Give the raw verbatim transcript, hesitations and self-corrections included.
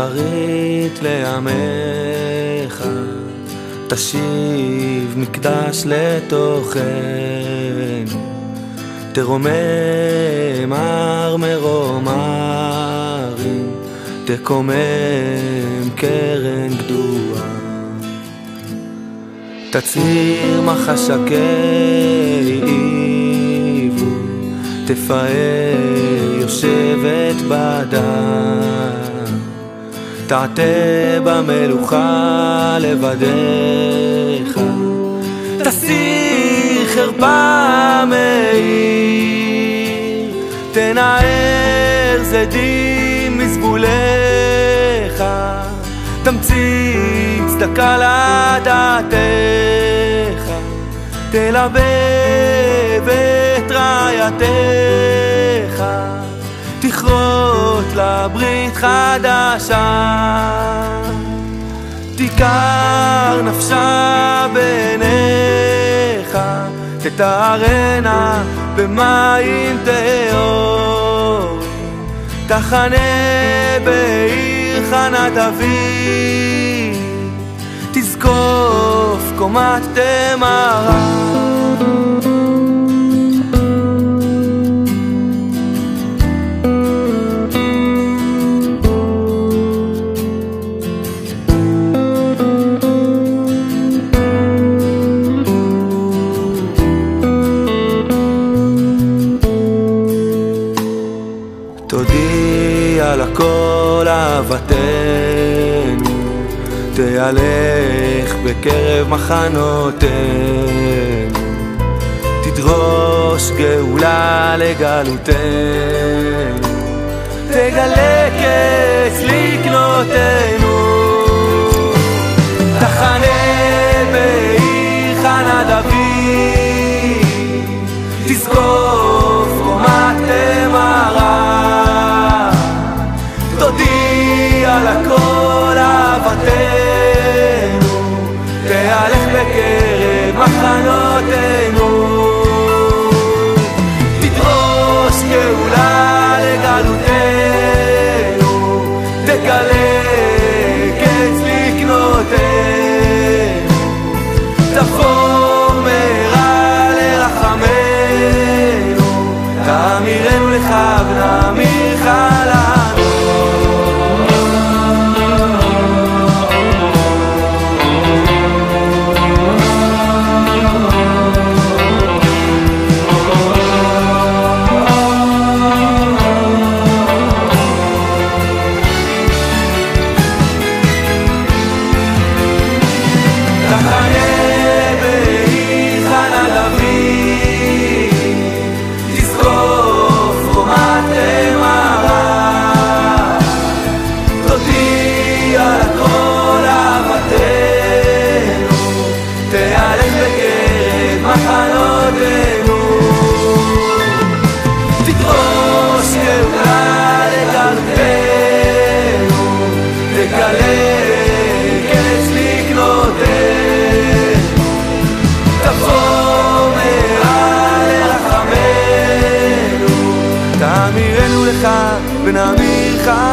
שחרית לעמך, תשיב מקדש לתוכנו, תרומם הר מרום הרים, תקומם קרן גדועה, תצהיר מחשקי עיבור, תפאר יושבת בדם, תעטה במלוכה לבדיך, תסיר חרפה מאיר, תנער זדים מזבוליך, תמציא צדקה לדעתך, תלבב את רעייתך, תכרות לברית חדשה, תיקר נפשה בעיניך, תטהרנה במים טהורים, תחנה בעיר חנת אביב, תזקוף קומת תמרה. תודי על הכל אהבתנו, תהלך בקרב מחנותינו, תדרוש גאולה לגלותנו, תגלה קץ לקנותינו, תחנה בעיר חנת אביב, תזקוף קומת תמרה, תודי על הכל אהבתנו, תהלך בקרב מחנותינו, תדרוש גאולה לגלותנו, תגלה קץ לקנותנו, תבוא מהרה לרחמנו, תאמירנו לך ונאמירך לנו. תאמירנו לך ונאמירך